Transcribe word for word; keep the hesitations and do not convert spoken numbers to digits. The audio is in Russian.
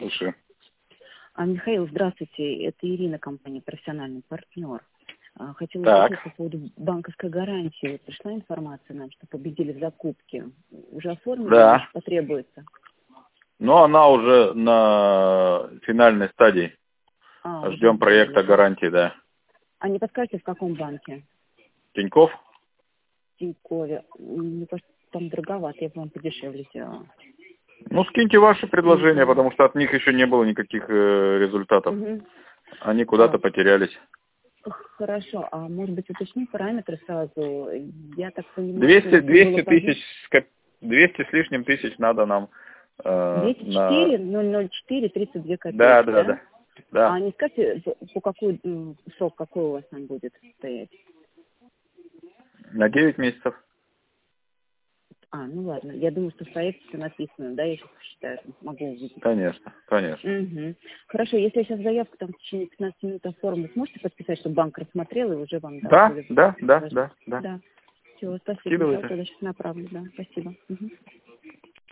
Слушаю. А, Михаил, здравствуйте. Это Ирина, компания «Профессиональный партнер». А, Хотела Так. уточнить по поводу банковской гарантии. Вот пришла информация нам, что победили в закупке. Уже оформили, Да. или еще потребуется? Но она уже на финальной стадии. А, уже Ждем проекта оформили, да? гарантии, да. А не подскажете, в каком банке? Тинькофф? В Тинькове. Мне кажется, там дороговато, я бы вам подешевле сделала. Ну, скиньте ваши предложения, Мгм. потому что от них еще не было никаких э, результатов. Мгм. Они куда-то А, потерялись. Хорошо, а может быть уточним параметры сразу? Я так понимаю, что у двести, вас не было двести позиции. тысяч, с коп- двести с лишним тысяч надо нам э, двести на... четыре ноль ноль четыре тридцать две Да, копейки, да, да? да. Да. А не скажете, по, по какой м, срок, какой у вас там будет стоять? На девять месяцев. А, ну ладно, я думаю, что в проекте все написано, да, я сейчас посчитаю, могу увидеть. Конечно, конечно. Угу. Хорошо, если я сейчас заявку там в течение пятнадцати минут оформлю, сможете подписать, чтобы банк рассмотрел и уже вам дал Да, более да, выгодное да, предложение? да, да. Да. Все, спасибо, Михаил, Скидывайте. тогда сейчас направлю, да, спасибо. Угу.